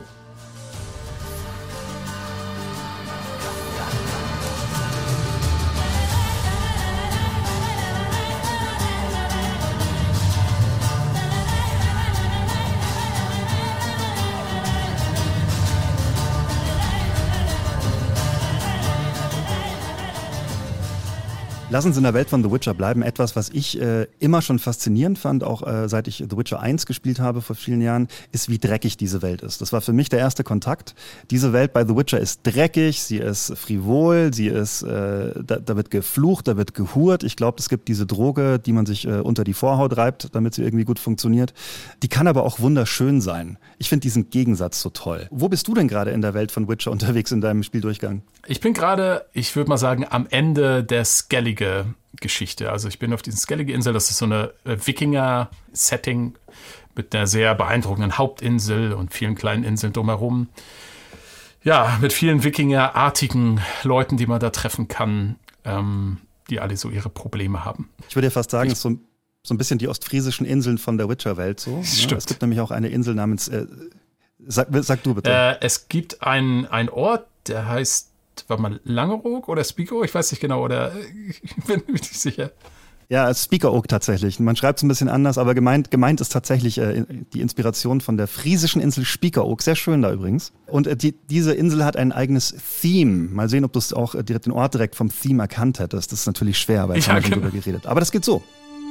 Lass uns in der Welt von The Witcher bleiben. Etwas, was ich immer schon faszinierend fand, auch seit ich The Witcher 1 gespielt habe vor vielen Jahren, ist, wie dreckig diese Welt ist. Das war für mich der erste Kontakt. Diese Welt bei The Witcher ist dreckig, sie ist frivol, sie ist, da wird geflucht, da wird gehurt. Ich glaube, es gibt diese Droge, die man sich unter die Vorhaut reibt, damit sie irgendwie gut funktioniert. Die kann aber auch wunderschön sein. Ich finde diesen Gegensatz so toll. Wo bist du denn gerade in der Welt von Witcher unterwegs in deinem Spieldurchgang? Ich bin gerade, ich würde mal sagen, am Ende der Skellige-Geschichte. Also ich bin auf diesen Skellige-Insel, das ist so eine Wikinger-Setting mit einer sehr beeindruckenden Hauptinsel und vielen kleinen Inseln drumherum. Ja, mit vielen Wikinger-artigen Leuten, die man da treffen kann, die alle so ihre Probleme haben. Ich würde ja fast sagen, es ist so ein bisschen die ostfriesischen Inseln von der Witcher-Welt. So. Stimmt. Ja, es gibt nämlich auch eine Insel namens, sag du bitte. Es gibt einen Ort, der heißt, war mal Langeoog oder Spiekeroog? Ich weiß nicht genau, oder ich bin mir nicht sicher. Ja, Spiekeroog tatsächlich. Man schreibt es ein bisschen anders, aber gemeint ist tatsächlich die Inspiration von der friesischen Insel Spiekeroog. Sehr schön da übrigens. Und diese Insel hat ein eigenes Theme. Mal sehen, ob du es auch den Ort direkt vom Theme erkannt hättest. Das ist natürlich schwer, weil wir haben darüber geredet. Aber das geht so.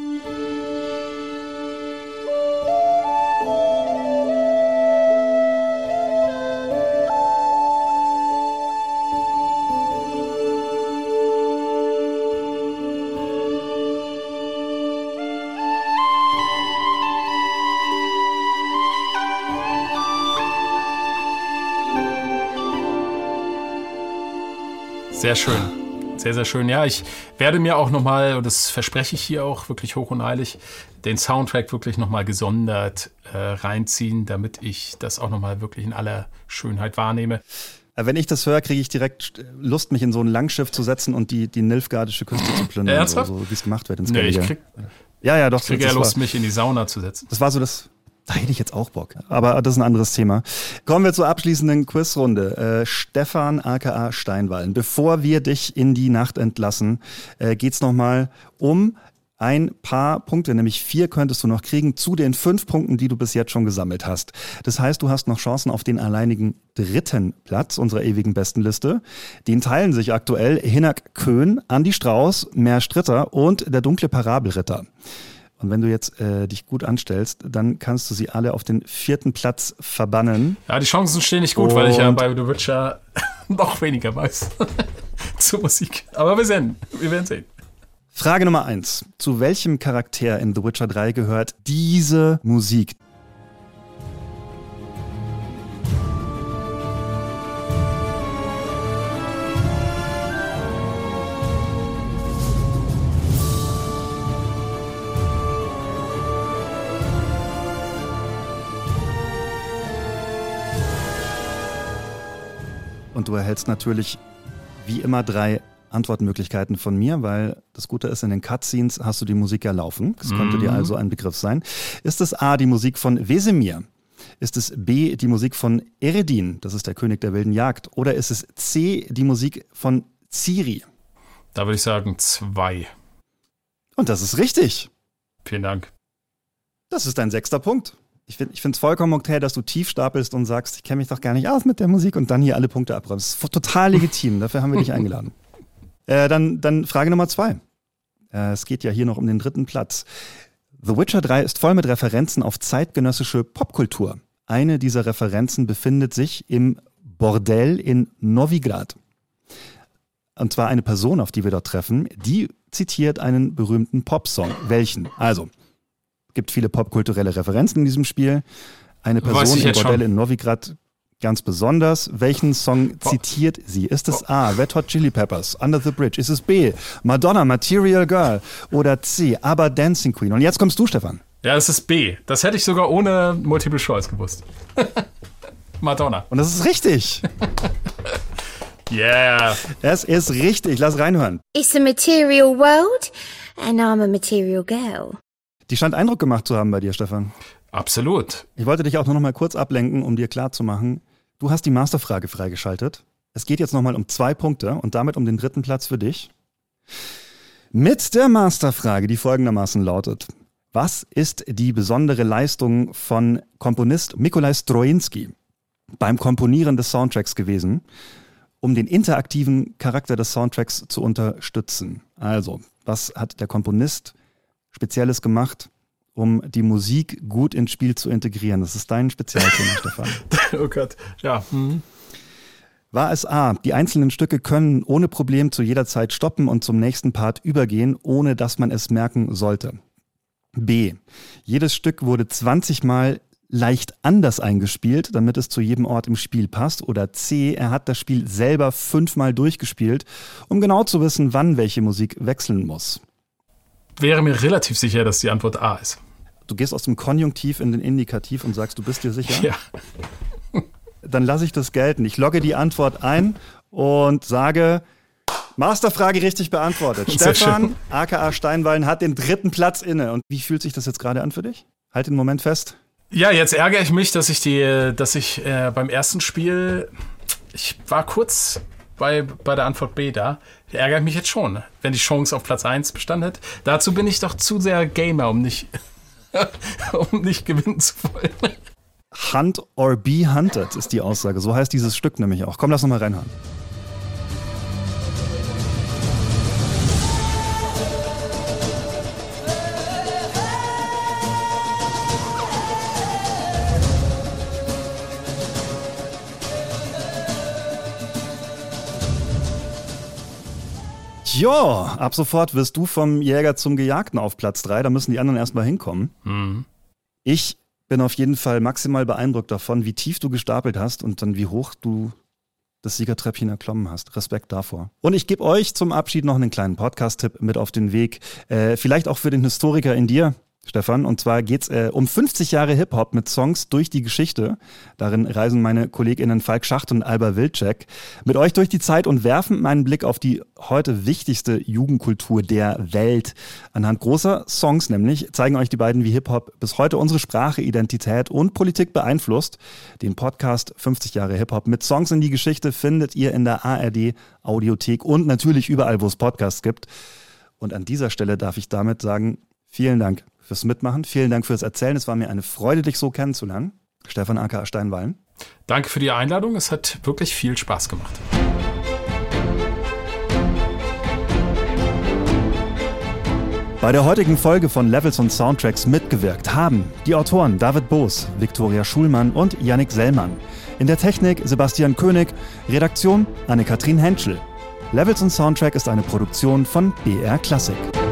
Sehr schön. Sehr, sehr schön. Ja, ich werde mir auch nochmal, und das verspreche ich hier auch wirklich hoch und heilig, den Soundtrack wirklich nochmal gesondert reinziehen, damit ich das auch nochmal wirklich in aller Schönheit wahrnehme. Wenn ich das höre, kriege ich direkt Lust, mich in so ein Langschiff zu setzen und die Nilfgaardische Küste zu plündern. Ernsthaft? So wie es gemacht wird. Nee, ich krieg ja Lust, mich in die Sauna zu setzen. Das war so das... Da hätte ich jetzt auch Bock. Aber das ist ein anderes Thema. Kommen wir zur abschließenden Quizrunde. Stefan aka Steinwallen, bevor wir dich in die Nacht entlassen, geht's nochmal um ein paar Punkte, nämlich 4 könntest du noch kriegen zu den 5 Punkten, die du bis jetzt schon gesammelt hast. Das heißt, du hast noch Chancen auf den alleinigen 3. Platz unserer ewigen Bestenliste. Den teilen sich aktuell Hinak Köhn, Andi Strauß, Mer Stritter und der dunkle Parabelritter. Und wenn du jetzt dich gut anstellst, dann kannst du sie alle auf den 4. Platz verbannen. Ja, die Chancen stehen nicht gut, weil ich ja bei The Witcher noch weniger weiß zur Musik. Aber wir werden sehen. Frage Nummer 1. Zu welchem Charakter in The Witcher 3 gehört diese Musik? Und du erhältst natürlich wie immer 3 Antwortmöglichkeiten von mir, weil das Gute ist, in den Cutscenes hast du die Musik ja laufen. Das könnte dir also ein Begriff sein. Ist es A, die Musik von Wesemir? Ist es B, die Musik von Eredin? Das ist der König der wilden Jagd. Oder ist es C, die Musik von Ciri? Da würde ich sagen 2. Und das ist richtig. Vielen Dank. Das ist dein 6. Punkt. Ich finde es vollkommen okay, dass du tief stapelst und sagst, ich kenne mich doch gar nicht aus mit der Musik und dann hier alle Punkte abräumst. Das ist total legitim, dafür haben wir dich eingeladen. Dann Frage Nummer 2. Es geht ja hier noch um den 3. Platz. The Witcher 3 ist voll mit Referenzen auf zeitgenössische Popkultur. Eine dieser Referenzen befindet sich im Bordell in Novigrad. Und zwar eine Person, auf die wir dort treffen, die zitiert einen berühmten Popsong. Welchen? Also, gibt viele popkulturelle Referenzen in diesem Spiel. Eine Person im Bordell in Novigrad ganz besonders. Welchen Song zitiert sie? Ist es A, Red Hot Chili Peppers, Under the Bridge? Ist es B, Madonna, Material Girl? Oder C, ABBA, Dancing Queen? Und jetzt kommst du, Stefan. Ja, es ist B. Das hätte ich sogar ohne Multiple Choice gewusst. Madonna. Und das ist richtig. Yeah. Es ist richtig. Lass reinhören. It's a material world and I'm a material girl. Die scheint Eindruck gemacht zu haben bei dir, Stefan. Absolut. Ich wollte dich auch nur noch mal kurz ablenken, um dir klarzumachen, du hast die Masterfrage freigeschaltet. Es geht jetzt noch mal um 2 Punkte und damit um den 3. Platz für dich. Mit der Masterfrage, die folgendermaßen lautet: Was ist die besondere Leistung von Komponist Mikolaj Stроinski beim Komponieren des Soundtracks gewesen? um den interaktiven Charakter des Soundtracks zu unterstützen. Also, was hat der Komponist Spezielles gemacht, um die Musik gut ins Spiel zu integrieren? Das ist dein Spezialthema, Stefan. Oh Gott, ja. War es A, die einzelnen Stücke können ohne Problem zu jeder Zeit stoppen und zum nächsten Part übergehen, ohne dass man es merken sollte? B, jedes Stück wurde 20 Mal leicht anders eingespielt, damit es zu jedem Ort im Spiel passt. Oder C, er hat das Spiel selber 5 Mal durchgespielt, um genau zu wissen, wann welche Musik wechseln muss. Wäre mir relativ sicher, dass die Antwort A ist. Du gehst aus dem Konjunktiv in den Indikativ und sagst, du bist dir sicher? Ja. Dann lasse ich das gelten. Ich logge die Antwort ein und sage, Masterfrage richtig beantwortet. Stefan, aka Steinwallen, hat den 3. Platz inne. Und wie fühlt sich das jetzt gerade an für dich? Halt den Moment fest. Ja, jetzt ärgere ich mich, dass ich beim ersten Spiel, ich war kurz bei der Antwort B da. Ich ärgere mich jetzt schon, wenn die Chance auf Platz 1 bestanden hätte. Dazu bin ich doch zu sehr Gamer, um nicht gewinnen zu wollen. Hunt or be hunted ist die Aussage. So heißt dieses Stück nämlich auch. Komm, lass noch mal reinhören. Ja, ab sofort wirst du vom Jäger zum Gejagten auf Platz 3. Da müssen die anderen erstmal hinkommen. Ich bin auf jeden Fall maximal beeindruckt davon, wie tief du gestapelt hast und dann wie hoch du das Siegertreppchen erklommen hast. Respekt davor. Und ich gebe euch zum Abschied noch einen kleinen Podcast-Tipp mit auf den Weg. Vielleicht auch für den Historiker in dir, Stefan. Und zwar geht's um 50 Jahre Hip-Hop mit Songs durch die Geschichte. Darin reisen meine KollegInnen Falk Schacht und Alba Wilczek mit euch durch die Zeit und werfen einen Blick auf die heute wichtigste Jugendkultur der Welt. Anhand großer Songs nämlich zeigen euch die beiden, wie Hip-Hop bis heute unsere Sprache, Identität und Politik beeinflusst. Den Podcast 50 Jahre Hip-Hop mit Songs in die Geschichte findet ihr in der ARD Audiothek und natürlich überall, wo es Podcasts gibt. Und an dieser Stelle darf ich damit sagen, vielen Dank fürs Mitmachen. Vielen Dank fürs Erzählen. Es war mir eine Freude, dich so kennenzulernen. Stefan aka Steinwallen. Danke für die Einladung. Es hat wirklich viel Spaß gemacht. Bei der heutigen Folge von Levels und Soundtracks mitgewirkt haben die Autoren David Boos, Viktoria Schulmann und Yannick Sellmann. In der Technik Sebastian König, Redaktion Anne-Kathrin Henschel. Levels und Soundtrack ist eine Produktion von BR Classic.